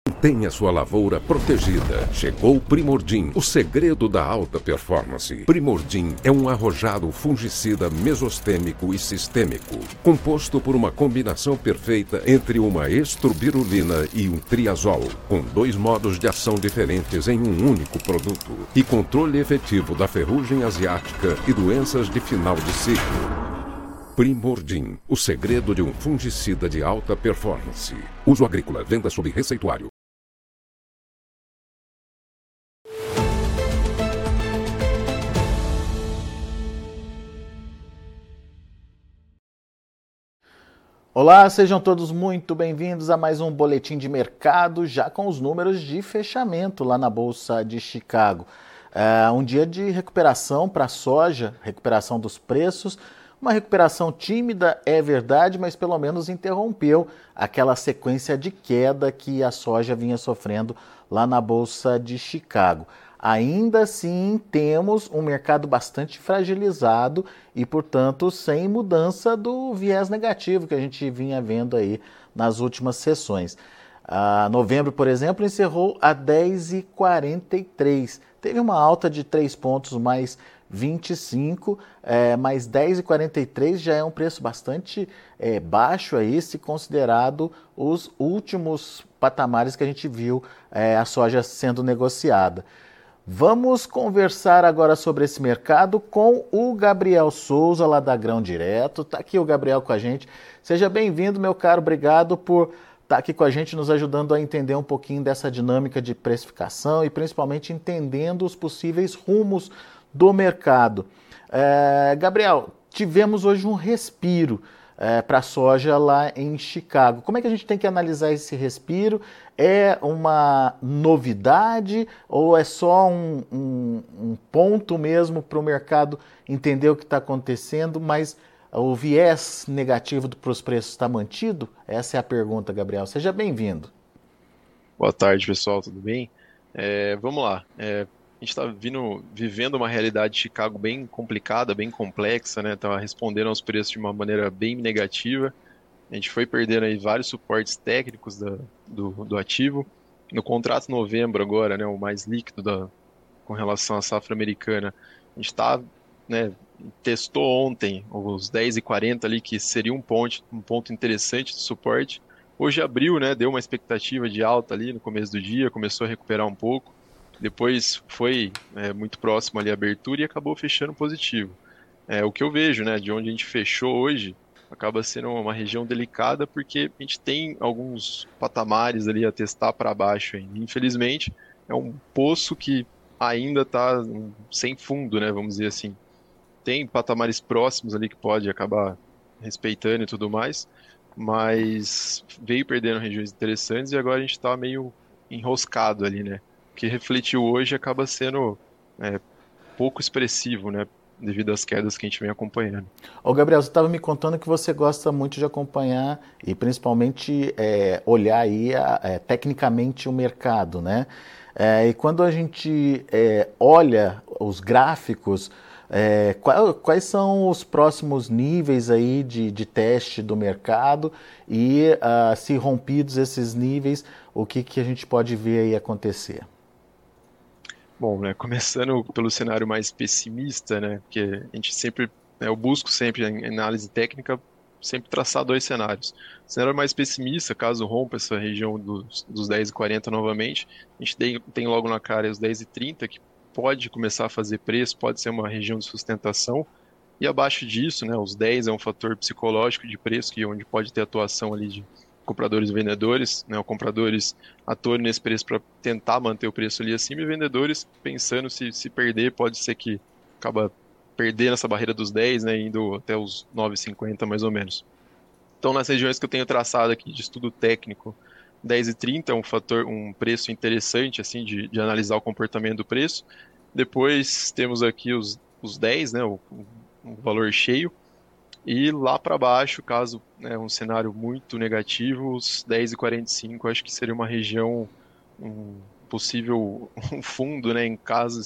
Tenha sua lavoura protegida. Chegou o Primordim, o segredo da alta performance. Primordim é um arrojado fungicida mesostêmico e sistêmico, composto por uma combinação perfeita entre uma estrobirulina e um triazol, com 2 modos de ação diferentes em um único produto, e controle efetivo da ferrugem asiática e doenças de final de ciclo. Primordim, o segredo de um fungicida de alta performance. Uso agrícola, venda sob receituário. Olá, sejam todos muito bem-vindos a mais um boletim de mercado, já com os números de fechamento lá na Bolsa de Chicago. Um dia de recuperação para a soja, recuperação dos preços, uma recuperação tímida, é verdade, mas pelo menos interrompeu aquela sequência de queda que a soja vinha sofrendo lá na Bolsa de Chicago. Ainda assim, temos um mercado bastante fragilizado e, portanto, sem mudança do viés negativo que a gente vinha vendo aí nas últimas sessões. Novembro, por exemplo, encerrou a 10,43. Teve uma alta de 3 pontos mais 25, mas 10,43 já é um preço bastante baixo aí, se considerado os últimos patamares que a gente viu a soja sendo negociada. Vamos conversar agora sobre esse mercado com o Gabriel Souza, lá da Grão Direto. Está aqui o Gabriel com a gente. Seja bem-vindo, meu caro. Obrigado por estar aqui com a gente, nos ajudando a entender um pouquinho dessa dinâmica de precificação e principalmente entendendo os possíveis rumos do mercado. Gabriel, tivemos hoje um respiro para a soja lá em Chicago. Como é que a gente tem que analisar esse respiro? É uma novidade ou é só um ponto mesmo para o mercado entender o que está acontecendo, mas o viés negativo para os preços está mantido? Essa é a pergunta, Gabriel. Seja bem-vindo. Boa tarde, pessoal, tudo bem? Vamos lá. A gente está vivendo uma realidade de Chicago bem complicada, bem complexa, né? Tá respondendo aos preços de uma maneira bem negativa. A gente foi perdendo aí vários suportes técnicos do ativo. No contrato de novembro agora, né, o mais líquido com relação à safra americana, a gente testou ontem os 10,40 ali, que seria um ponto interessante de suporte. Hoje abriu, né, deu uma expectativa de alta ali no começo do dia, começou a recuperar um pouco. Depois foi muito próximo ali à abertura e acabou fechando positivo. O que eu vejo, né, de onde a gente fechou hoje, acaba sendo uma região delicada porque a gente tem alguns patamares ali a testar para baixo ainda. Infelizmente, é um poço que ainda está sem fundo, né, vamos dizer assim. Tem patamares próximos ali que pode acabar respeitando e tudo mais, mas veio perdendo regiões interessantes e agora a gente está meio enroscado ali, né? O que refletiu hoje acaba sendo pouco expressivo, né? Devido às quedas que a gente vem acompanhando. Ô Gabriel, você estava me contando que você gosta muito de acompanhar e principalmente olhar aí tecnicamente o mercado, né? E quando a gente olha os gráficos, quais são os próximos níveis aí de teste do mercado e se rompidos esses níveis, o que a gente pode ver aí acontecer? Bom, né, começando pelo cenário mais pessimista, né, porque a gente sempre, eu busco sempre em análise técnica, sempre traçar 2 cenários. O cenário mais pessimista, caso rompa essa região dos 10,40 novamente, a gente tem logo na cara os 10,30, que pode começar a fazer preço, pode ser uma região de sustentação, e abaixo disso, né, os 10 é um fator psicológico de preço, onde pode ter atuação ali de compradores e vendedores, né, compradores atuando nesse preço para tentar manter o preço ali acima e vendedores pensando se perder, pode ser que acaba perdendo essa barreira dos 10, né, indo até os 9,50 mais ou menos. Então, nas regiões que eu tenho traçado aqui de estudo técnico, 10,30 é um preço interessante assim de analisar o comportamento do preço. Depois temos aqui os 10, né, o valor cheio. E lá para baixo, caso um cenário muito negativo, os 10,45 acho que seria uma região, um possível fundo, né, em caso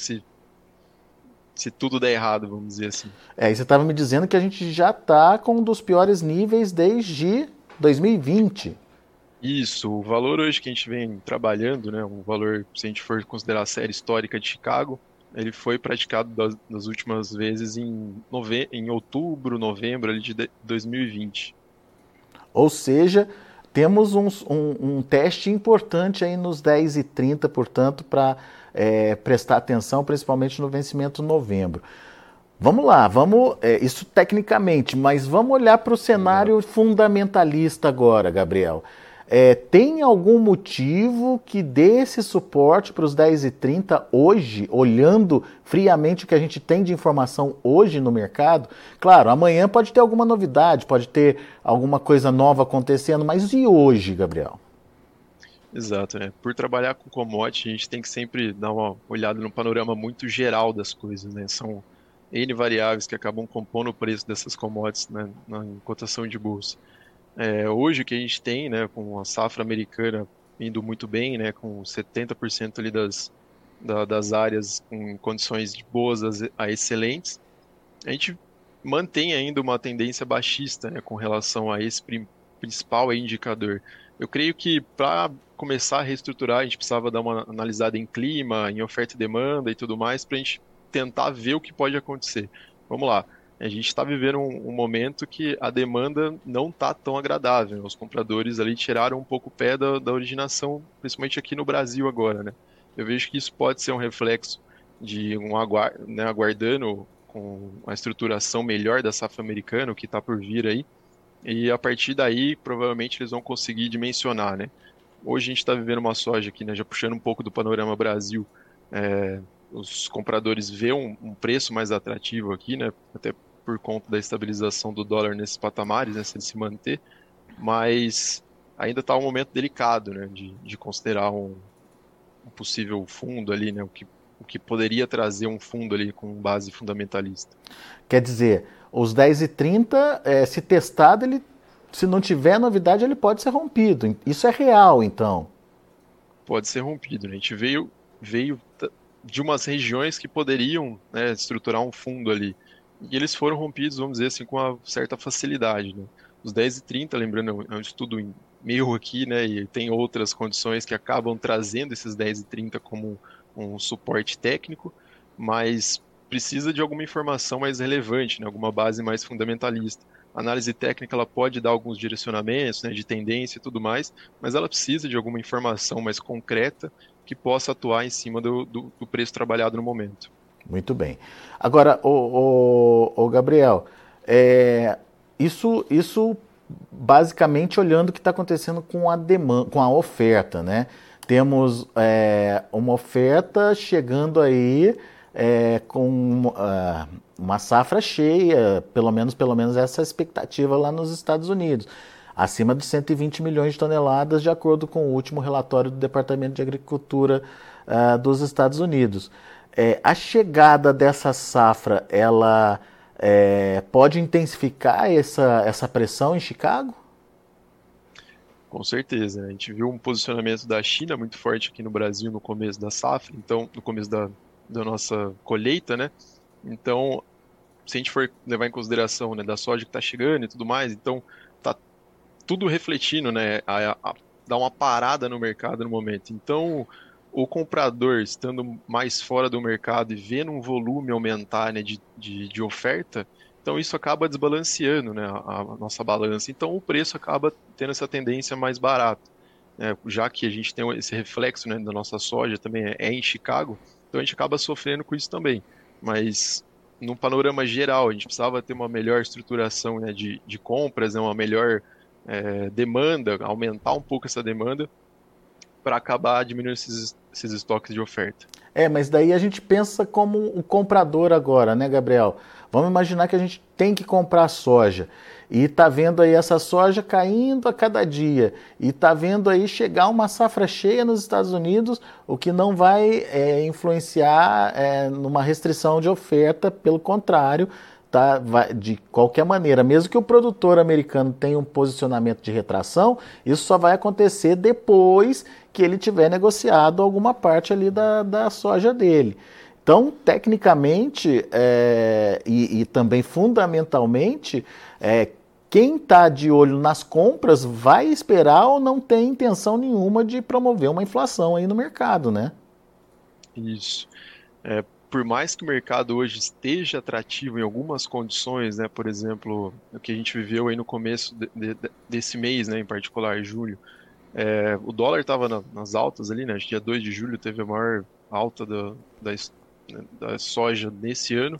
se tudo der errado, vamos dizer assim. E você estava me dizendo que a gente já está com um dos piores níveis desde 2020. Isso, o valor hoje que a gente vem trabalhando, né, um valor, se a gente for considerar a série histórica de Chicago, ele foi praticado das últimas vezes em outubro, novembro ali de 2020. Ou seja, temos um teste importante aí nos 10,30, portanto, para prestar atenção, principalmente no vencimento novembro. Vamos lá, isso tecnicamente, mas vamos olhar para o cenário fundamentalista agora, Gabriel. Tem algum motivo que dê esse suporte para os 10,30 hoje, olhando friamente o que a gente tem de informação hoje no mercado? Claro, amanhã pode ter alguma novidade, pode ter alguma coisa nova acontecendo, mas e hoje, Gabriel? Exato, né? Por trabalhar com commodity, a gente tem que sempre dar uma olhada no panorama muito geral das coisas, né? São N variáveis que acabam compondo o preço dessas commodities, né, na cotação de bolsa. Hoje o que a gente tem, né, com a safra americana indo muito bem, né, com 70% ali das áreas com condições de boas a excelentes, a gente mantém ainda uma tendência baixista, né, com relação a esse principal indicador. Eu creio que para começar a reestruturar, a gente precisava dar uma analisada em clima, em oferta e demanda e tudo mais, para a gente tentar ver o que pode acontecer. Vamos lá. A gente está vivendo um momento que a demanda não está tão agradável, né? Os compradores ali tiraram um pouco o pé da originação, principalmente aqui no Brasil agora, né? Eu vejo que isso pode ser um reflexo de né, aguardando com a estruturação melhor da safra americana, o que está por vir aí, e a partir daí provavelmente eles vão conseguir dimensionar, né? Hoje a gente está vivendo uma soja aqui, né, já puxando um pouco do panorama Brasil, os compradores veem um preço mais atrativo aqui, né, até por conta da estabilização do dólar nesses patamares, né, se ele se manter, mas ainda está um momento delicado, né, de considerar um possível fundo ali, né, o que poderia trazer um fundo ali com base fundamentalista. Quer dizer, os 10,30, se testado, se não tiver novidade, ele pode ser rompido. Isso é real, então? Pode ser rompido, né? A gente veio de umas regiões que poderiam, né, estruturar um fundo ali. E eles foram rompidos, vamos dizer assim, com uma certa facilidade, né? Os 10,30, lembrando, é um estudo meu aqui, né, e tem outras condições que acabam trazendo esses 10,30 como um suporte técnico, mas precisa de alguma informação mais relevante, né, alguma base mais fundamentalista. A análise técnica ela pode dar alguns direcionamentos, né, de tendência e tudo mais, mas ela precisa de alguma informação mais concreta que possa atuar em cima do preço trabalhado no momento. Muito bem. Agora, o Gabriel, isso basicamente olhando o que está acontecendo com a demanda, com a oferta, né? Temos uma oferta chegando aí com uma safra cheia, pelo menos essa é a expectativa lá nos Estados Unidos, acima de 120 milhões de toneladas, de acordo com o último relatório do Departamento de Agricultura dos Estados Unidos. A chegada dessa safra, ela pode intensificar essa pressão em Chicago? Com certeza, né? A gente viu um posicionamento da China muito forte aqui no Brasil no começo da safra, então no começo da nossa colheita, né? Então, se a gente for levar em consideração, né, da soja que está chegando e tudo mais, então tá tudo refletindo, né, a dar uma parada no mercado no momento. Então, o comprador estando mais fora do mercado e vendo um volume aumentar, né, de oferta, então isso acaba desbalanceando, né, a nossa balança. Então o preço acaba tendo essa tendência mais barata, né, já que a gente tem esse reflexo, né, da nossa soja também em Chicago, então a gente acaba sofrendo com isso também. Mas no panorama geral, a gente precisava ter uma melhor estruturação, né, de compras, né, uma melhor demanda, aumentar um pouco essa demanda para acabar diminuindo esses estoques de oferta. Mas daí a gente pensa como o comprador agora, né, Gabriel? Vamos imaginar que a gente tem que comprar soja e tá vendo aí essa soja caindo a cada dia e tá vendo aí chegar uma safra cheia nos Estados Unidos, o que não vai influenciar numa restrição de oferta, pelo contrário, tá, de qualquer maneira, mesmo que o produtor americano tenha um posicionamento de retração, isso só vai acontecer depois que ele tiver negociado alguma parte ali da soja dele. Então, tecnicamente e também fundamentalmente, quem está de olho nas compras vai esperar ou não tem intenção nenhuma de promover uma inflação aí no mercado, né? Isso. Por mais que o mercado hoje esteja atrativo em algumas condições, né, por exemplo, o que a gente viveu aí no começo desse mês, né, em particular, julho, o dólar estava nas altas ali, né, dia 2 de julho teve a maior alta da soja nesse ano,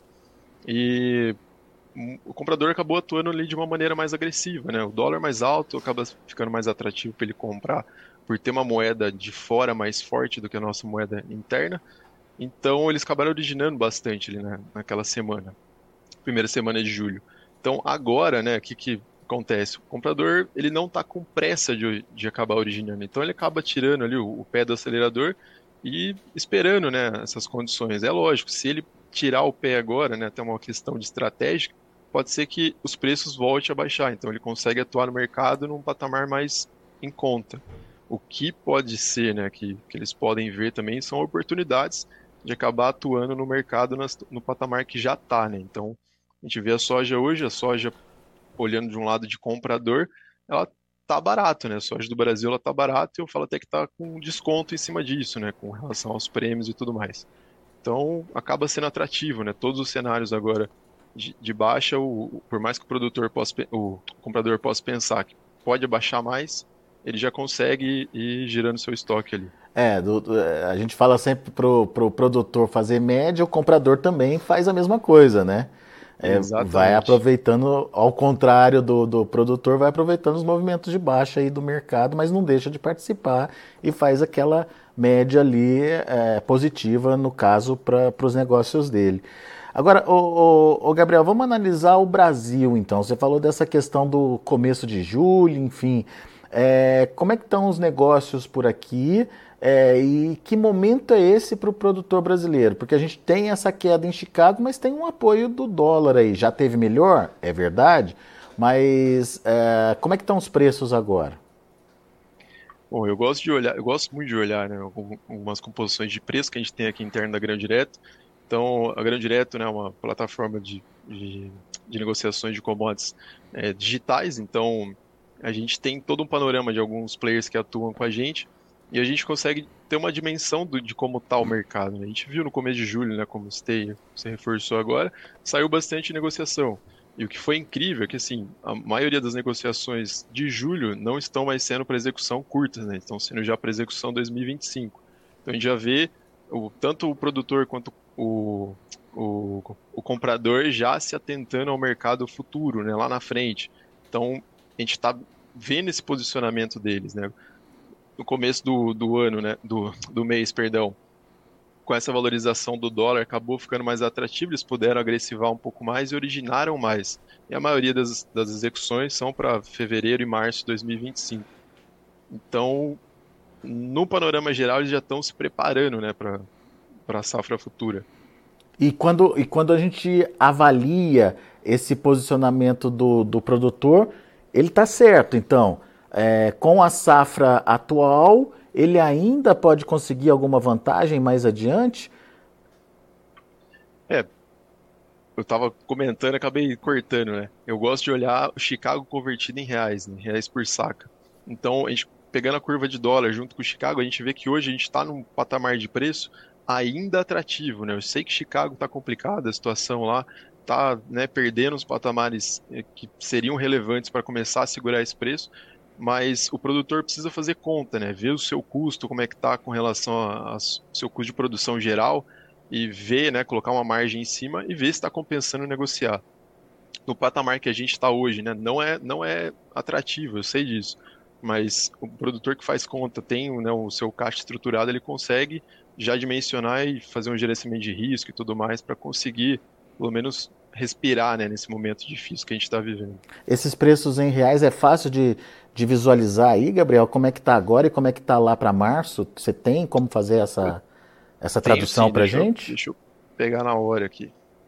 e o comprador acabou atuando ali de uma maneira mais agressiva, né, o dólar mais alto acaba ficando mais atrativo para ele comprar, por ter uma moeda de fora mais forte do que a nossa moeda interna. Então eles acabaram originando bastante ali, né, naquela semana, primeira semana de julho. Então agora, né, o que acontece? O comprador ele não está com pressa de acabar originando, então ele acaba tirando ali o pé do acelerador e esperando, né, essas condições. É lógico, se ele tirar o pé agora, né, até uma questão de estratégia, pode ser que os preços voltem a baixar, então ele consegue atuar no mercado num patamar mais em conta. O que pode ser, né, que eles podem ver também são oportunidades de acabar atuando no mercado no patamar que já está, né? Então, a gente vê a soja hoje, a soja, olhando de um lado de comprador, ela tá barato, né? A soja do Brasil, ela tá barata e eu falo até que tá com desconto em cima disso, né? Com relação aos prêmios e tudo mais. Então, acaba sendo atrativo, né? Todos os cenários agora de baixa, por mais que o comprador possa pensar que pode abaixar mais, ele já consegue ir girando seu estoque ali. A gente fala sempre pro produtor fazer média, o comprador também faz a mesma coisa, né? Vai Exatamente. aproveitando, ao contrário do produtor, vai aproveitando os movimentos de baixa aí do mercado, mas não deixa de participar e faz aquela média ali positiva, no caso, para os negócios dele. Agora, Gabriel, vamos analisar o Brasil, então. Você falou dessa questão do começo de julho, enfim. Como é que estão os negócios por aqui? E que momento é esse para o produtor brasileiro? Porque a gente tem essa queda em Chicago, mas tem um apoio do dólar aí. Já teve melhor, é verdade, mas como é que estão os preços agora? Bom, eu gosto muito de olhar, né, algumas composições de preço que a gente tem aqui interno da Grão Direto. Então, a Grão Direto, né, é uma plataforma de negociações de commodities digitais. Então, a gente tem todo um panorama de alguns players que atuam com a gente e a gente consegue ter uma dimensão de como está o mercado, né? A gente viu no começo de julho, né, como você reforçou agora, saiu bastante negociação. E o que foi incrível é que, assim, a maioria das negociações de julho não estão mais sendo para execução curtas, né? Estão sendo já para execução 2025. Então a gente já vê tanto o produtor quanto o comprador já se atentando ao mercado futuro, né? Lá na frente. Então a gente está vendo esse posicionamento deles, né? No começo do ano, né? Do mês, perdão. Com essa valorização do dólar, acabou ficando mais atrativo, eles puderam agressivar um pouco mais e originaram mais. E a maioria das execuções são para fevereiro e março de 2025. Então, no panorama geral, eles já estão se preparando, né, para a safra futura. E quando a gente avalia esse posicionamento do produtor, ele está certo. Então, com a safra atual, ele ainda pode conseguir alguma vantagem mais adiante? É, eu estava comentando, acabei cortando, né? Eu gosto de olhar o Chicago convertido em reais, né? Reais por saca. Então, a gente pegando a curva de dólar junto com o Chicago, a gente vê que hoje a gente está num patamar de preço ainda atrativo, né? Eu sei que Chicago está complicada, a situação lá está, né, perdendo os patamares que seriam relevantes para começar a segurar esse preço, mas o produtor precisa fazer conta, né? Ver o seu custo, como é que está com relação ao seu custo de produção geral e ver, né, colocar uma margem em cima e ver se está compensando negociar. No patamar que a gente está hoje, né, não é atrativo, eu sei disso, mas o produtor que faz conta, tem, né, o seu caixa estruturado, ele consegue já dimensionar e fazer um gerenciamento de risco e tudo mais para conseguir, pelo menos, respirar, né, nesse momento difícil que a gente está vivendo. Esses preços em reais é fácil de visualizar aí, Gabriel? Como é que está agora e como é que está lá para março? Você tem como fazer essa Tenho tradução sim, para gente? deixa eu pegar na hora aqui.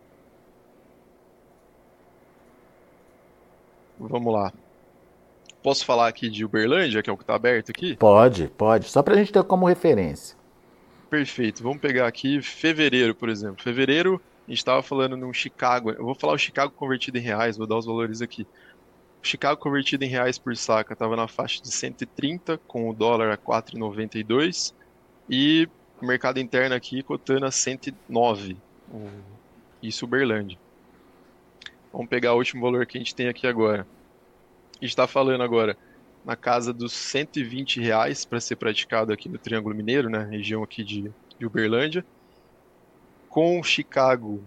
Vamos lá. Posso falar aqui de Uberlândia, que é o que está aberto aqui? Pode, pode. Só para a gente ter como referência. Perfeito. Vamos pegar aqui fevereiro, por exemplo. Fevereiro, a gente estava falando num Chicago. Eu vou falar o Chicago convertido em reais, vou dar os valores aqui. Chicago convertido em reais por saca estava na faixa de 130, com o dólar a 4,92, e o mercado interno aqui cotando a 109, isso Uberlândia. Vamos pegar o último valor que a gente tem aqui agora. A gente está falando agora na casa dos R$ 120 para ser praticado aqui no Triângulo Mineiro, né, região aqui de Uberlândia, com Chicago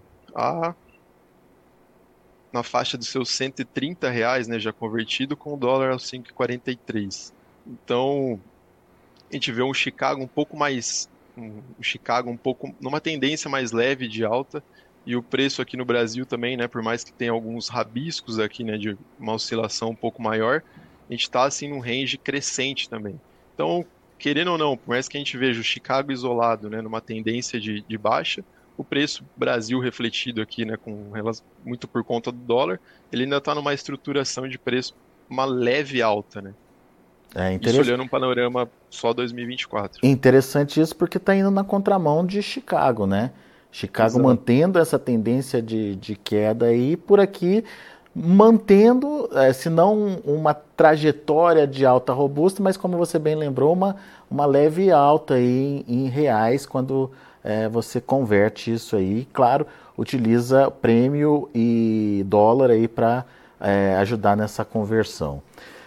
na faixa dos seus R$ 130, né, já convertido, com o dólar aos 5,43. Então, a gente vê um Chicago numa tendência mais leve de alta, e o preço aqui no Brasil também, né, por mais que tenha alguns rabiscos aqui, né, de uma oscilação um pouco maior, a gente está assim num range crescente também. Então, querendo ou não, por mais que a gente veja o Chicago isolado, né, numa tendência de baixa, o preço Brasil refletido aqui, né, muito por conta do dólar, ele ainda está numa estruturação de preço, uma leve alta, né? Isso olhando um panorama só 2024. Interessante isso, porque está indo na contramão de Chicago, né? Chicago Exato. Mantendo essa tendência de queda aí, por aqui mantendo, se não uma trajetória de alta robusta, mas como você bem lembrou, uma leve alta aí em reais quando você converte isso aí. Claro, utiliza prêmio e dólar aí para ajudar nessa conversão.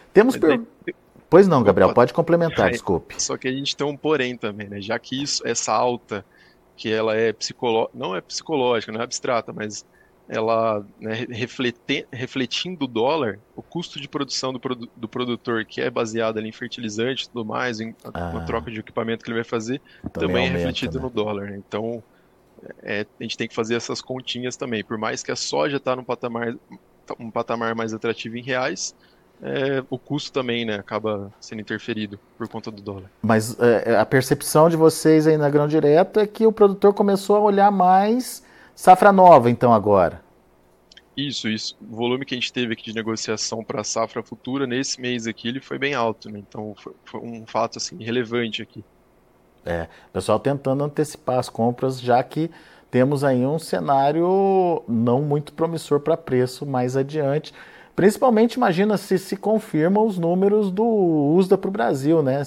Pois não, Gabriel, pode complementar, desculpe. Só que a gente tem um porém também, né? Já que essa alta, que ela não é psicológica, não é abstrata, mas ela, né, refletindo o dólar, o custo de produção do produtor, que é baseado ali em fertilizante e tudo mais, na troca de equipamento que ele vai fazer, também aumenta, é refletido, né, no dólar, né? Então, a gente tem que fazer essas continhas também. Por mais que a soja está num patamar mais atrativo em reais, o custo também, né, acaba sendo interferido por conta do dólar. Mas a percepção de vocês aí na Grão Direto é que o produtor começou a olhar mais safra nova, então, agora. Isso. O volume que a gente teve aqui de negociação para a safra futura, nesse mês aqui, ele foi bem alto, né? Então, foi um fato, assim, relevante aqui. O pessoal tentando antecipar as compras, já que temos aí um cenário não muito promissor para preço mais adiante. Principalmente, imagina se confirmam os números do USDA para o Brasil, né?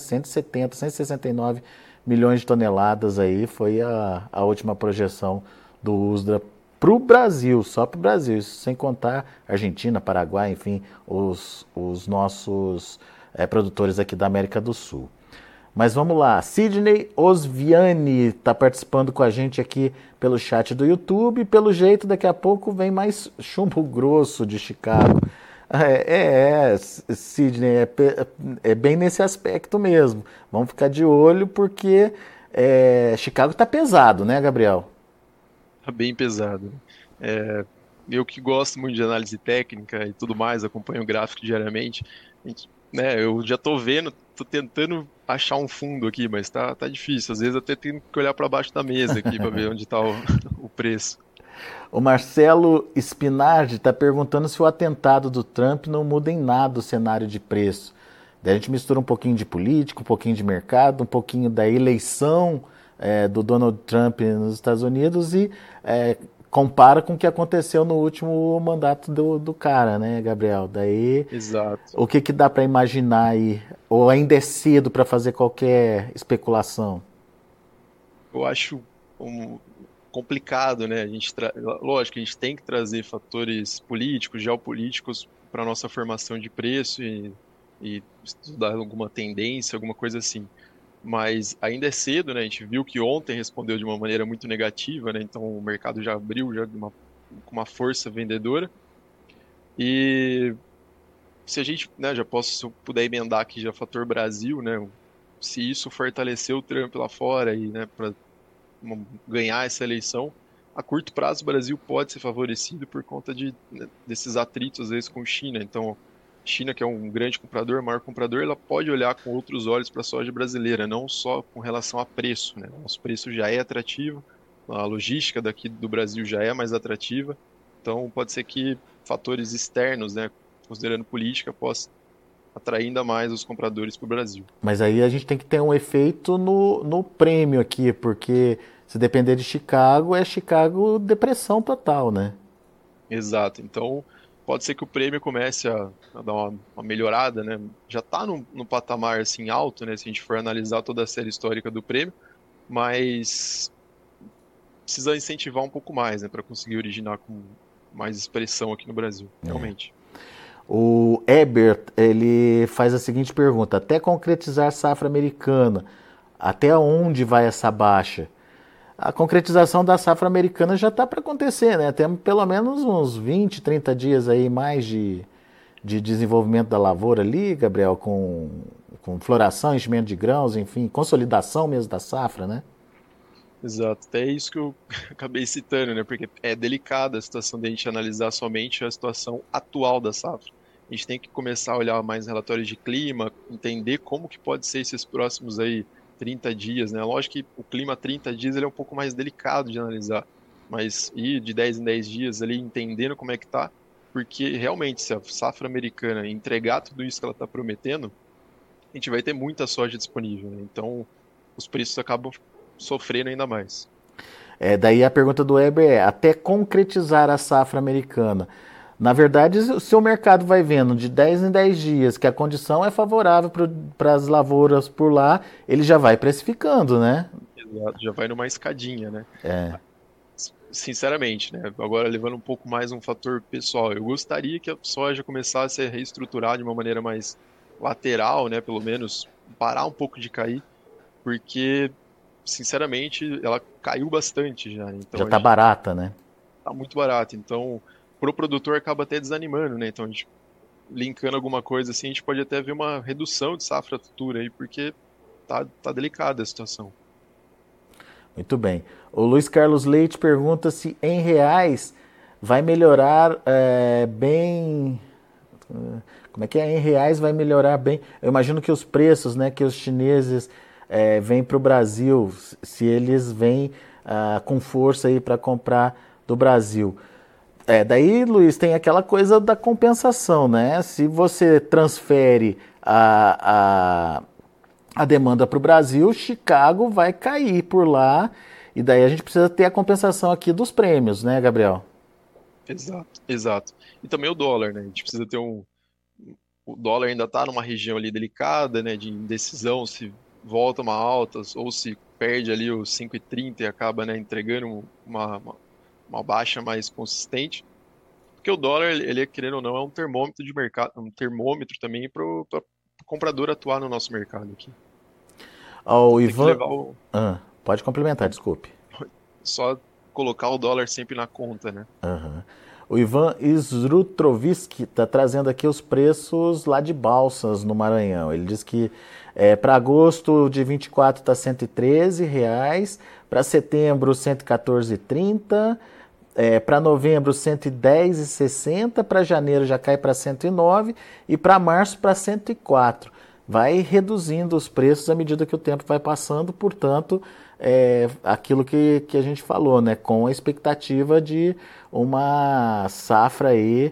169 milhões de toneladas aí foi a última projeção do USDA para o Brasil, só para o Brasil, isso sem contar Argentina, Paraguai, enfim, os nossos produtores aqui da América do Sul. Mas vamos lá, Sidney Osviani está participando com a gente aqui pelo chat do YouTube. Pelo jeito, daqui a pouco vem mais chumbo grosso de Chicago. Sidney, é bem nesse aspecto mesmo. Vamos ficar de olho porque Chicago está pesado, né, Gabriel? Está bem pesado. Eu que gosto muito de análise técnica e tudo mais, acompanho o gráfico diariamente, eu já estou vendo, estou tentando achar um fundo aqui, mas tá difícil. Às vezes eu até tenho que olhar para baixo da mesa aqui para ver onde está o preço. O Marcelo Spinardi está perguntando se o atentado do Trump não muda em nada o cenário de preço. Daí a gente mistura um pouquinho de político, um pouquinho de mercado, um pouquinho da eleição do Donald Trump nos Estados Unidos e compara com o que aconteceu no último mandato do cara, né, Gabriel? Daí, exato. O que dá para imaginar aí? Ou ainda é cedo para fazer qualquer especulação? Eu acho complicado, né? Lógico, a gente tem que trazer fatores políticos, geopolíticos para a nossa formação de preço e estudar alguma tendência, alguma coisa assim. Mas ainda é cedo, né? A gente viu que ontem respondeu de uma maneira muito negativa, né? Então o mercado já abriu com uma força vendedora. E se a gente, né, se eu puder emendar aqui já fator Brasil, né? Se isso fortalecer o Trump lá fora e, né, para ganhar essa eleição, a curto prazo o Brasil pode ser favorecido por conta desses atritos às vezes com China. Então China, que é um grande comprador, maior comprador, ela pode olhar com outros olhos para a soja brasileira, não só com relação a preço, né? Nosso preço já é atrativo, a logística daqui do Brasil já é mais atrativa, então pode ser que fatores externos, né, considerando política, possam atrair ainda mais os compradores para o Brasil. Mas aí a gente tem que ter um efeito no prêmio aqui, porque se depender de Chicago, é Chicago depressão total, né? Exato, então pode ser que o prêmio comece a dar uma melhorada, né? Já está no patamar assim alto, né? Se a gente for analisar toda a série histórica do prêmio, mas precisa incentivar um pouco mais, né? Para conseguir originar com mais expressão aqui no Brasil, realmente. O Ebert, ele faz a seguinte pergunta: até concretizar safra americana, até onde vai essa baixa? A concretização da safra americana já está para acontecer, né? Temos pelo menos uns 20, 30 dias aí mais de desenvolvimento da lavoura ali, Gabriel, com floração, enchimento de grãos, enfim, consolidação mesmo da safra, né? Exato, até isso que eu acabei citando, né? Porque é delicada a situação de a gente analisar somente a situação atual da safra. A gente tem que começar a olhar mais relatórios de clima, entender como que pode ser esses próximos aí 30 dias, né? Lógico que o clima 30 dias ele é um pouco mais delicado de analisar, mas ir de 10 em 10 dias ali entendendo como é que tá, porque realmente se a safra americana entregar tudo isso que ela está prometendo, a gente vai ter muita soja disponível, né? Então os preços acabam sofrendo ainda mais. Daí a pergunta do Weber é: até concretizar a safra americana. Na verdade, se o mercado vai vendo de 10 em 10 dias que a condição é favorável para as lavouras por lá, ele já vai precificando, né? Exato, já vai numa escadinha, né? É. Sinceramente, né? Agora levando um pouco mais um fator pessoal, eu gostaria que a soja começasse a reestruturar de uma maneira mais lateral, né? Pelo menos parar um pouco de cair, porque sinceramente ela caiu bastante já, né? Já Então a está gente barata, né? tá muito barato. Então, pro produtor acaba até desanimando, né? Então a gente linkando alguma coisa assim, a gente pode até ver uma redução de safra futura aí, porque tá delicada a situação. Muito bem. O Luiz Carlos Leite pergunta se em reais vai melhorar bem. Como é que é? Em reais vai melhorar bem. Eu imagino que os preços, né, que os chineses vêm para o Brasil, se eles vêm com força aí para comprar do Brasil. Daí, Luiz, tem aquela coisa da compensação, né? Se você transfere a demanda para o Brasil, Chicago vai cair por lá, e daí a gente precisa ter a compensação aqui dos prêmios, né, Gabriel? Exato, exato. E também o dólar, né? A gente precisa ter o dólar ainda está numa região ali delicada, né, de indecisão, se volta uma alta ou se perde ali os 5,30 e acaba, né, entregando uma baixa mais consistente. Porque o dólar, ele querendo ou não, é um termômetro de mercado, um termômetro também para o comprador atuar no nosso mercado aqui. O Então tem que Ivan. levar Pode complementar, desculpe. só colocar o dólar sempre na conta, né? O Ivan Srutrovski está trazendo aqui os preços lá de Balsas, no Maranhão. Ele diz que para agosto de 24 está R$ 113, para setembro R$ 114,30, para novembro R$ 110,60, para janeiro já cai para 109 e para março para 104. Vai reduzindo os preços à medida que o tempo vai passando, portanto, aquilo que a gente falou, né, com a expectativa de uma safra aí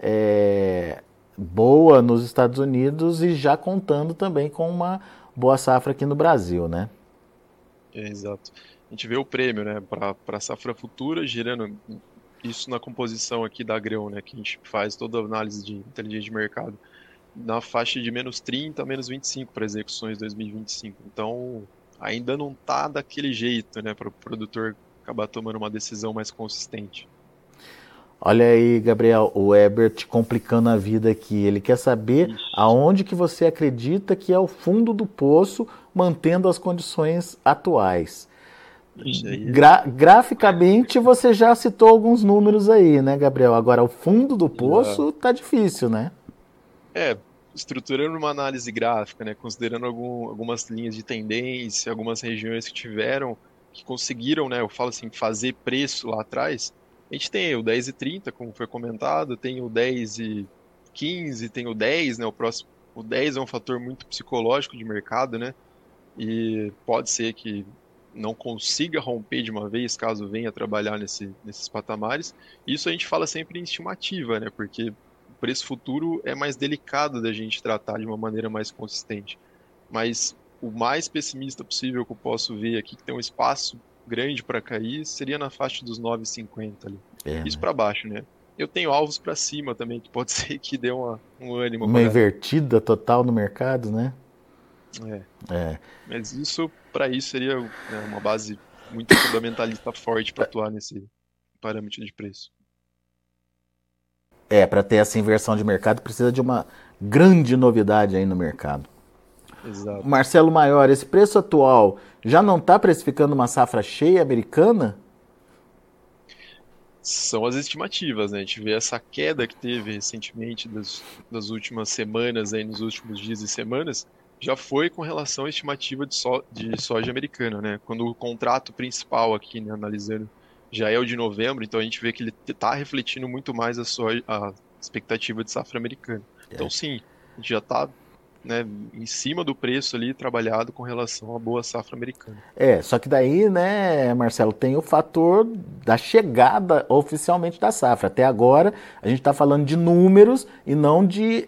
boa nos Estados Unidos e já contando também com uma boa safra aqui no Brasil, né? Exato. A gente vê o prêmio, né, para a safra futura, girando isso na composição aqui da Grão, né, que a gente faz toda a análise de inteligência de mercado, na faixa de -30 a -25 para execuções 2025. Então, ainda não tá daquele jeito, né, para o produtor acabar tomando uma decisão mais consistente. Olha aí, Gabriel, o Weber te complicando a vida aqui. Ele quer saber aonde que você acredita que é o fundo do poço, mantendo as condições atuais. Graficamente, você já citou alguns números aí, né, Gabriel? Agora, o fundo do poço tá difícil, né? Estruturando uma análise gráfica, né, considerando algumas linhas de tendência, algumas regiões que conseguiram, né, eu falo assim, fazer preço lá atrás. A gente tem o 10,30, como foi comentado, tem o 10,15, tem o 10, né, o 10 é um fator muito psicológico de mercado, né, e pode ser que não consiga romper de uma vez, caso venha trabalhar nesses patamares. Isso a gente fala sempre em estimativa, né, porque o preço futuro é mais delicado da gente tratar de uma maneira mais consistente. Mas o mais pessimista possível que eu posso ver aqui, que tem um espaço grande para cair, seria na faixa dos 9,50 ali. Isso Né? para baixo, né? Eu tenho alvos para cima também, que pode ser que dê um ânimo Uma para invertida total no mercado, né? é. É. Mas para isso seria, né, uma base muito fundamentalista forte para atuar nesse parâmetro de preço. Para ter essa inversão de mercado, precisa de uma grande novidade aí no mercado. Exato. Marcelo Maior, esse preço atual já não está precificando uma safra cheia americana? São as estimativas, né? A gente vê essa queda que teve recentemente das últimas semanas, aí, nos últimos dias e semanas, já foi com relação à estimativa de soja americana, né? Quando o contrato principal aqui, né, analisando, já é o de novembro, então a gente vê que ele está refletindo muito mais a expectativa de safra americana. Então, sim, a gente já está, né, em cima do preço ali trabalhado com relação à boa safra americana. Só que daí, né, Marcelo, tem o fator da chegada oficialmente da safra. Até agora, a gente está falando de números e não de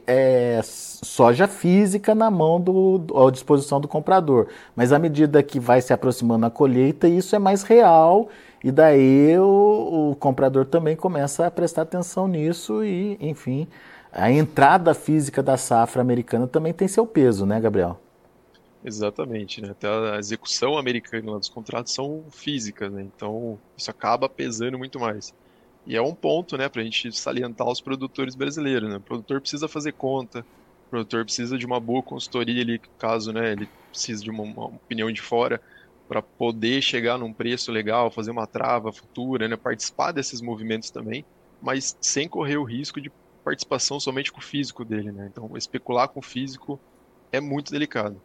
soja física na mão à disposição do comprador. Mas à medida que vai se aproximando a colheita, isso é mais real e daí o comprador também começa a prestar atenção nisso e, enfim, a entrada física da safra americana também tem seu peso, né, Gabriel? Exatamente, né? Até a execução americana lá dos contratos são físicas, né? Então isso acaba pesando muito mais. E é um ponto, né, para a gente salientar os produtores brasileiros, né? O produtor precisa fazer conta, o produtor precisa de uma boa consultoria ali, caso, né, ele precise de uma opinião de fora para poder chegar num preço legal, fazer uma trava futura, né, participar desses movimentos também, mas sem correr o risco de participação somente com o físico dele, né? Então especular com o físico é muito delicado.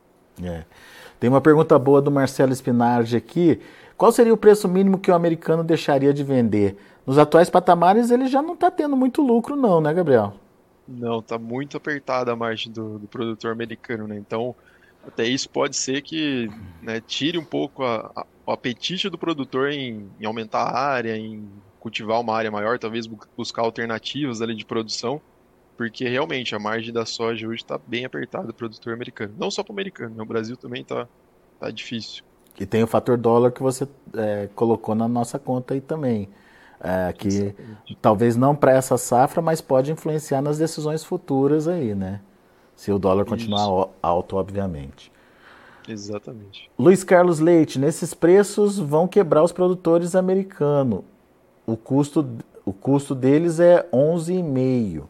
Tem uma pergunta boa do Marcelo Spinardi aqui. Qual seria o preço mínimo que o americano deixaria de vender? Nos atuais patamares ele já não está tendo muito lucro não, né, Gabriel? Não, está muito apertada a margem do produtor americano, né? Então, até isso pode ser que, né, tire um pouco o apetite do produtor em aumentar a área, em cultivar uma área maior, talvez buscar alternativas ali de produção, porque realmente a margem da soja hoje está bem apertada do produtor americano. Não só para o americano, né? O Brasil também tá difícil. E tem o fator dólar que você colocou na nossa conta aí também. Que Exatamente. talvez não para essa safra, mas pode influenciar nas decisões futuras aí, né? Se o dólar continuar Isso, alto, obviamente. exatamente. Luiz Carlos Leite, nesses preços vão quebrar os produtores americanos. O custo deles é 11,5.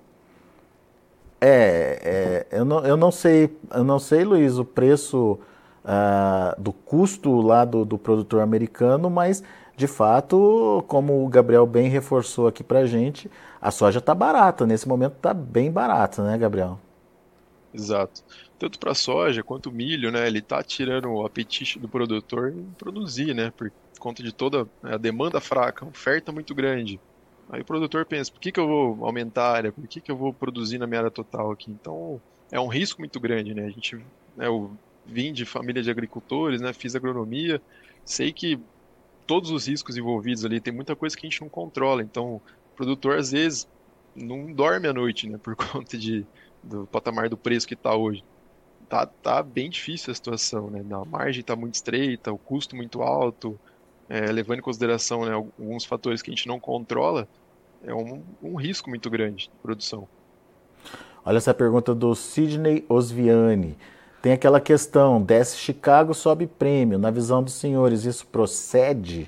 Eu não sei, Luiz, o preço do custo lá do produtor americano, mas de fato, como o Gabriel bem reforçou aqui pra gente, a soja está barata, nesse momento está bem barata, né, Gabriel? Exato. Tanto para soja quanto o milho, né? Ele está tirando o apetite do produtor em produzir, né? Por conta de toda a demanda fraca, a oferta muito grande. Aí o produtor pensa, por que eu vou aumentar a área? Por que eu vou produzir na minha área total aqui? Então, é um risco muito grande, né? A gente, né, eu vim de família de agricultores, né? Fiz agronomia, sei que todos os riscos envolvidos ali, tem muita coisa que a gente não controla. Então, o produtor às vezes não dorme à noite, né? Por conta do patamar do preço que está hoje. Tá bem difícil a situação, né? A margem está muito estreita, o custo muito alto, levando em consideração, né, alguns fatores que a gente não controla, é um risco muito grande de produção. Olha essa pergunta do Sidney Osviani. Tem aquela questão, desce Chicago, sobe prêmio. Na visão dos senhores, isso procede?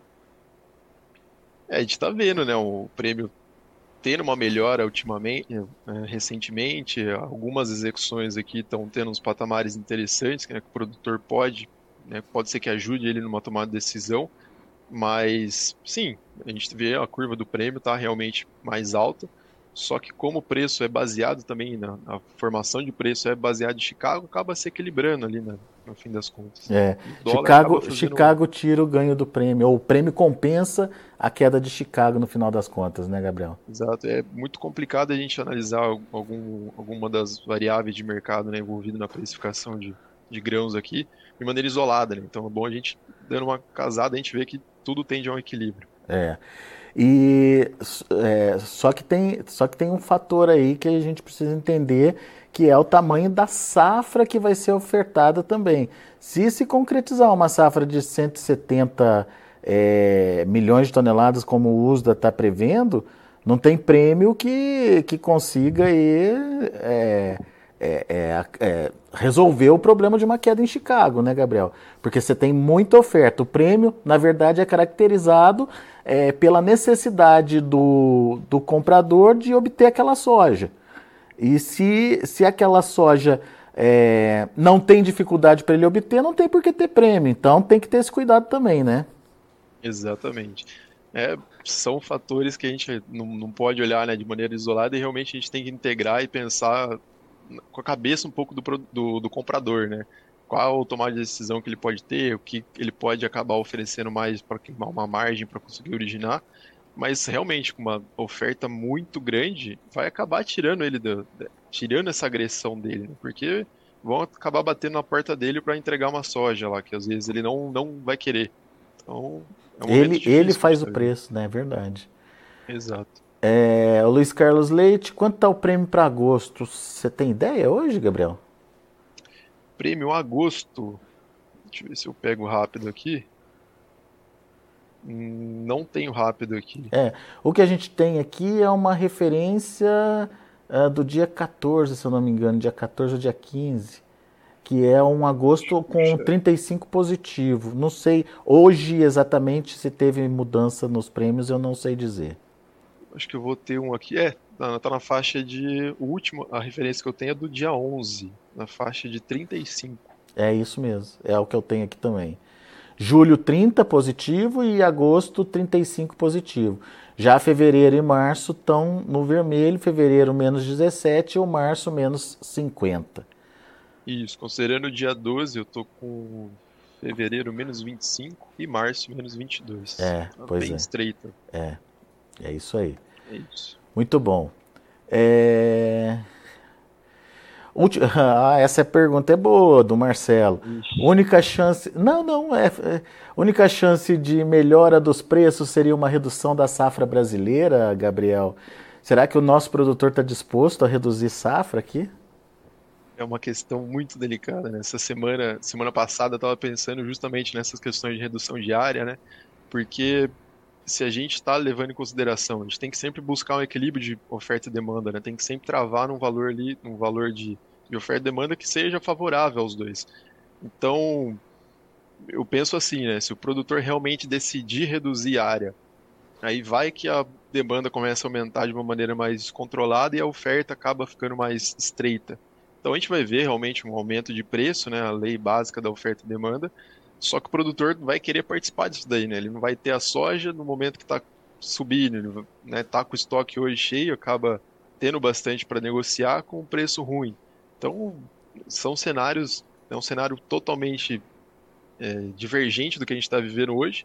A gente está vendo, né, o prêmio tendo uma melhora recentemente, algumas execuções aqui estão tendo uns patamares interessantes, né, que o produtor pode, né, pode ser que ajude ele numa tomada de decisão, mas sim, a gente vê a curva do prêmio está realmente mais alta, só que como o preço é baseado também, a formação de preço é baseada em Chicago, acaba se equilibrando ali, né, no fim das contas. E o dólar acaba fazendo... Chicago tira o ganho do prêmio, ou o prêmio compensa a queda de Chicago no final das contas, né, Gabriel? Exato, é muito complicado a gente analisar alguma das variáveis de mercado, né, envolvido na precificação de grãos aqui, de maneira isolada, né? Então é bom a gente, dando uma casada, a gente vê que tudo tende a um equilíbrio. Só que tem um fator aí que a gente precisa entender, que é o tamanho da safra que vai ser ofertada também. Se concretizar uma safra de 170 milhões de toneladas, como o USDA está prevendo, Não tem prêmio que consiga aí, resolver o problema de uma queda em Chicago, né, Gabriel? Porque você tem muita oferta. O prêmio, na verdade, é caracterizado pela necessidade do comprador de obter aquela soja. E se aquela soja não tem dificuldade para ele obter, não tem por que ter prêmio. Então tem que ter esse cuidado também, né? Exatamente. São fatores que a gente não pode olhar, né, de maneira isolada e realmente a gente tem que integrar e pensar com a cabeça um pouco do comprador, né? Qual tomada de decisão que ele pode ter, o que ele pode acabar oferecendo mais para queimar uma margem para conseguir originar, mas realmente com uma oferta muito grande vai acabar tirando ele tirando essa agressão dele, né? Porque vão acabar batendo na porta dele para entregar uma soja lá, que às vezes ele não vai querer. Então, é um momento difícil Ele que a faz gente o tá vivendo. preço, né? É verdade. Exato. O Luiz Carlos Leite, quanto está o prêmio para agosto? Você tem ideia hoje, Gabriel? Prêmio agosto. Deixa eu ver se eu pego rápido aqui. Não tenho rápido aqui. O que a gente tem aqui é uma referência do dia 14, se eu não me engano, dia 14 ou dia 15, que é um agosto com 35 positivo. Não sei hoje exatamente se teve mudança nos prêmios, eu não sei dizer. Acho que eu vou ter um aqui. Tá na faixa de. A referência que eu tenho é do dia 11, na faixa de 35. É isso mesmo, é o que eu tenho aqui também. Julho 30 positivo e agosto 35 positivo. Já fevereiro e março estão no vermelho, fevereiro menos 17 ou março menos 50. Isso, considerando o dia 12, eu tô com fevereiro menos 25 e março menos 22. Tá Pois bem é. estreita. É isso aí. É isso. Muito bom. Essa pergunta é boa, do Marcelo. Ixi. Única chance. Única chance de melhora dos preços seria uma redução da safra brasileira, Gabriel? Será que o nosso produtor está disposto a reduzir safra aqui? É uma questão muito delicada, né? Essa semana passada, eu estava pensando justamente nessas questões de redução de área, né? Porque se a gente está levando em consideração, a gente tem que sempre buscar um equilíbrio de oferta e demanda, né? Tem que sempre travar num valor ali, num valor de oferta e demanda que seja favorável aos dois. Então, eu penso assim, né? Se o produtor realmente decidir reduzir a área, aí vai que a demanda começa a aumentar de uma maneira mais controlada e a oferta acaba ficando mais estreita. Então a gente vai ver realmente um aumento de preço, né? A lei básica da oferta e demanda. Só que o produtor vai querer participar disso daí, né? Ele não vai ter a soja no momento que está subindo, ele, né, tá com o estoque hoje cheio, acaba tendo bastante para negociar com um preço ruim. Então, são cenários, é um cenário totalmente divergente do que a gente está vivendo hoje,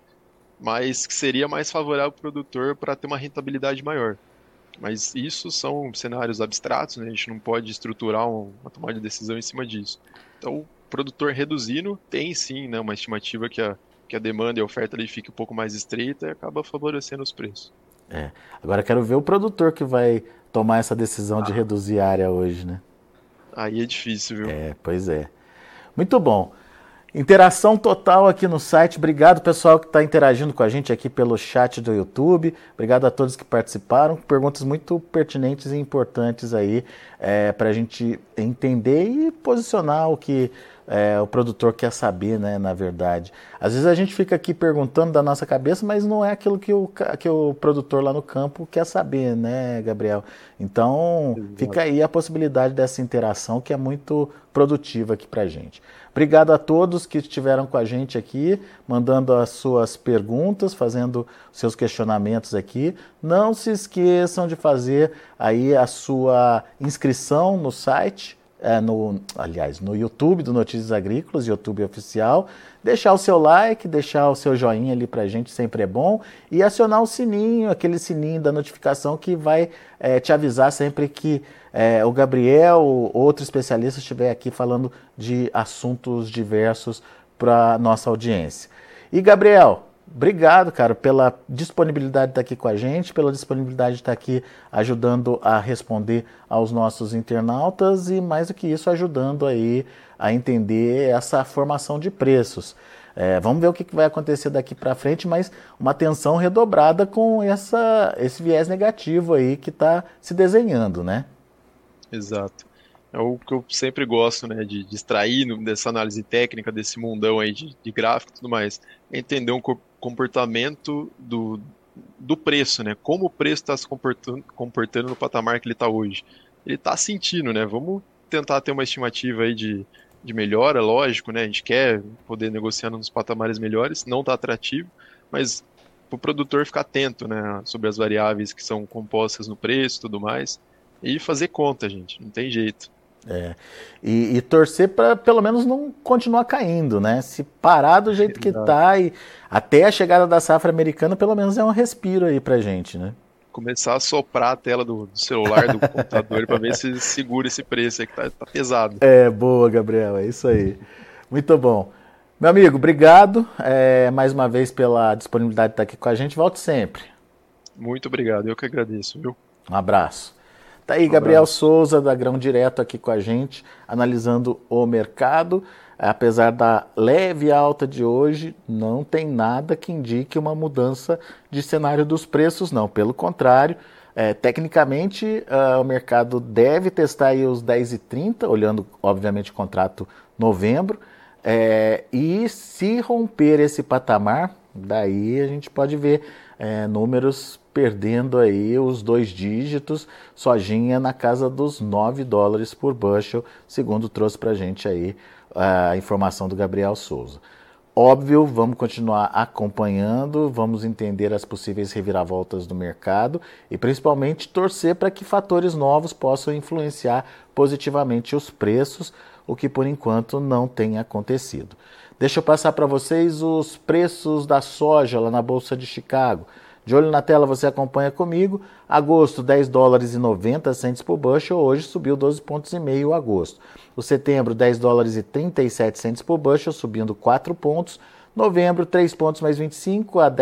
mas que seria mais favorável para o produtor para ter uma rentabilidade maior. Mas isso são cenários abstratos, né? A gente não pode estruturar uma tomada de decisão em cima disso. Então, o produtor reduzindo tem sim, né, uma estimativa que a demanda e a oferta ali fique um pouco mais estreita e acaba favorecendo os preços. Agora quero ver o produtor que vai tomar essa decisão de reduzir a área hoje, né? Aí é difícil, viu? Pois é. Muito bom. Interação total aqui no site. Obrigado, pessoal, que está interagindo com a gente aqui pelo chat do YouTube. Obrigado a todos que participaram. Perguntas muito pertinentes e importantes aí para a gente entender e posicionar o que o produtor quer saber, né, na verdade. Às vezes a gente fica aqui perguntando da nossa cabeça, mas não é aquilo que o produtor lá no campo quer saber, né, Gabriel? Então, fica aí a possibilidade dessa interação que é muito produtiva aqui para a gente. Obrigado a todos que estiveram com a gente aqui, mandando as suas perguntas, fazendo seus questionamentos aqui. Não se esqueçam de fazer aí a sua inscrição no site, no YouTube do Notícias Agrícolas, YouTube oficial. Deixar o seu like, deixar o seu joinha ali pra gente, sempre é bom. E acionar o sininho, aquele sininho da notificação que vai te avisar sempre que o Gabriel ou outro especialista estiver aqui falando de assuntos diversos para nossa audiência. E Gabriel, obrigado, cara, pela disponibilidade de estar aqui com a gente, pela disponibilidade de estar aqui ajudando a responder aos nossos internautas e, mais do que isso, ajudando aí a entender essa formação de preços. Vamos ver o que vai acontecer daqui para frente, mas uma atenção redobrada com esse viés negativo aí que está se desenhando, né? Exato. É o que eu sempre gosto, né, de extrair dessa análise técnica, desse mundão aí de gráfico e tudo mais, é entender um comportamento do preço, né? Como o preço está se comportando no patamar que ele está hoje. Ele está sentindo, né? Vamos tentar ter uma estimativa aí de melhora, lógico, né? A gente quer poder negociar nos patamares melhores, não está atrativo, mas para o produtor ficar atento, né, sobre as variáveis que são compostas no preço e tudo mais, e fazer conta, gente, não tem jeito. E torcer para pelo menos não continuar caindo, né? Se parar do jeito que está e até a chegada da safra americana, pelo menos é um respiro aí pra gente, né? Começar a soprar a tela do celular, do computador, para ver se segura esse preço aí que tá pesado. Boa, Gabriel, é isso aí. Muito bom. Meu amigo, obrigado mais uma vez pela disponibilidade de estar aqui com a gente. Volte sempre. Muito obrigado, eu que agradeço, viu? Um abraço. Tá aí Gabriel Souza, da Grão Direto, aqui com a gente, analisando o mercado. Apesar da leve alta de hoje, não tem nada que indique uma mudança de cenário dos preços, não. Pelo contrário, tecnicamente, o mercado deve testar aí os 10,30, olhando, obviamente, o contrato novembro. E se romper esse patamar, daí a gente pode ver números perdendo aí os 2 dígitos, sojinha na casa dos $9 por bushel, segundo trouxe para a gente aí a informação do Gabriel Souza. Óbvio, vamos continuar acompanhando, vamos entender as possíveis reviravoltas do mercado e principalmente torcer para que fatores novos possam influenciar positivamente os preços, o que por enquanto não tem acontecido. Deixa eu passar para vocês os preços da soja lá na Bolsa de Chicago. De olho na tela, você acompanha comigo. Agosto, $10,90 por bushel. Hoje subiu 12,5 pontos o agosto. O setembro, $10,37 por bushel, subindo 4 pontos. Novembro, 3 pontos mais 25 a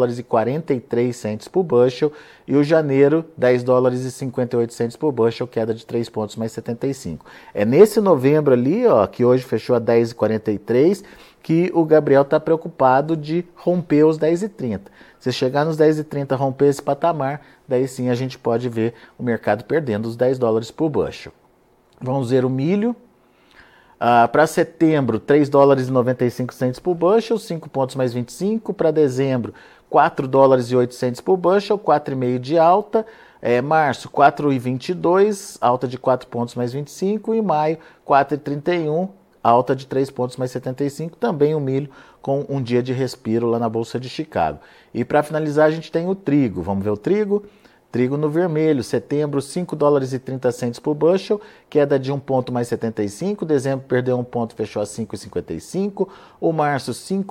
$10,43 por bushel. E o janeiro, $10,58 por bushel, queda de 3 pontos mais 75. É nesse novembro ali, ó, que hoje fechou a 10,43, que o Gabriel está preocupado de romper os 10,30. Se chegar nos 10,30, romper esse patamar, daí sim a gente pode ver o mercado perdendo os $10 por bushel. Vamos ver o milho. Para setembro, $3,95 por bushel, 5 pontos mais 25. Para dezembro, $4,08 por bushel, 4,5 de alta. Março, 4,22, alta de 4 pontos mais 25. E maio, 4,31, alta de 3 pontos mais 75. Também o milho com um dia de respiro lá na Bolsa de Chicago. E para finalizar, a gente tem o trigo. Vamos ver o trigo? Trigo no vermelho, setembro, $5,30 por bushel, queda de 1 ponto mais 75. Dezembro perdeu 1 ponto, fechou a 5,55. O março,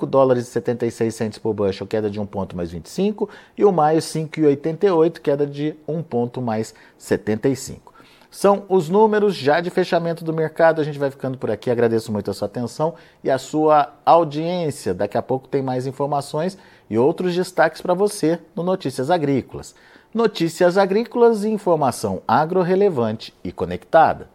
$5,76 por bushel, queda de 1 ponto mais 25. E o maio, 5,88, queda de 1 ponto mais 75. São os números já de fechamento do mercado. A gente vai ficando por aqui. Agradeço muito a sua atenção e a sua audiência. Daqui a pouco tem mais informações e outros destaques para você no Notícias Agrícolas. Notícias Agrícolas e informação agro relevante e conectada.